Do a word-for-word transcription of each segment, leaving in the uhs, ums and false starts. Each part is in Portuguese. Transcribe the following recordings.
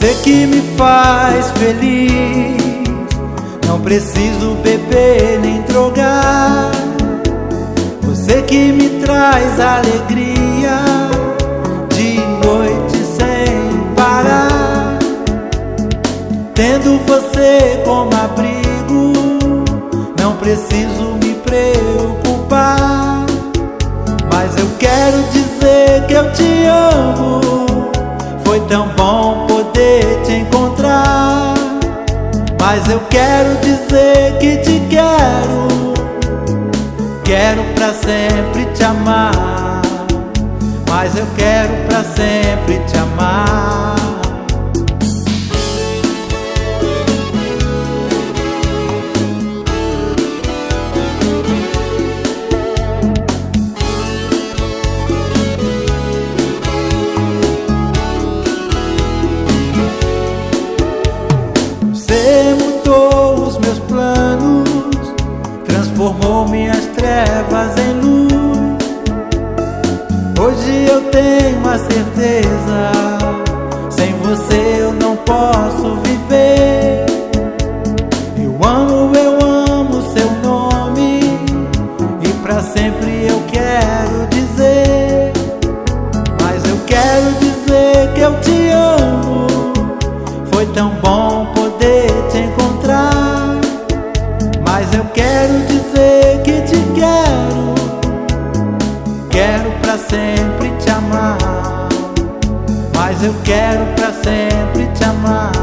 Você que me faz feliz, não preciso beber nem drogar. Você que me traz alegria de noite sem parar. Tendo você como abrigo, não preciso me preocupar. Mas eu quero dizer que eu te amo. Foi tão bom poder te encontrar. Mas eu quero dizer que te quero. Quero pra sempre te amar. Mas eu quero pra sempre te amar. Você mudou os meus planos, transformou minhas trevas em luz. Hoje eu tenho a certeza, sem você eu não posso viver. Eu amo, eu amo seu nome, e pra sempre eu quero dizer. Mas eu quero dizer que eu te amo. Foi tão bom poder te encontrar. Mas eu quero dizer que te quero. Quero pra sempre te amar. Mas eu quero pra sempre te amar.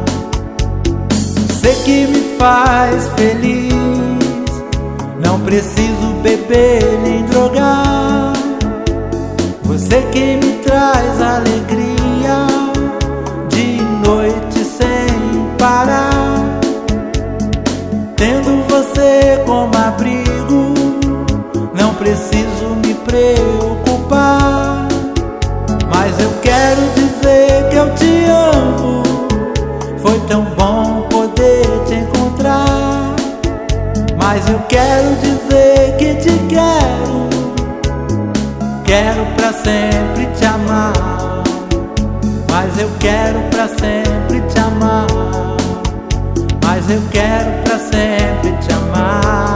Você que me faz feliz, não preciso beber nem drogar. Você que me traz alegria de noite sem parar. Tendo você como abrigo, não preciso me preocupar. Mas eu quero dizer que eu te amo. Foi tão bom poder te encontrar. Mas eu quero dizer que te quero. Quero pra sempre te amar. Mas eu quero pra sempre te amar. Mas eu quero pra sempre te amar.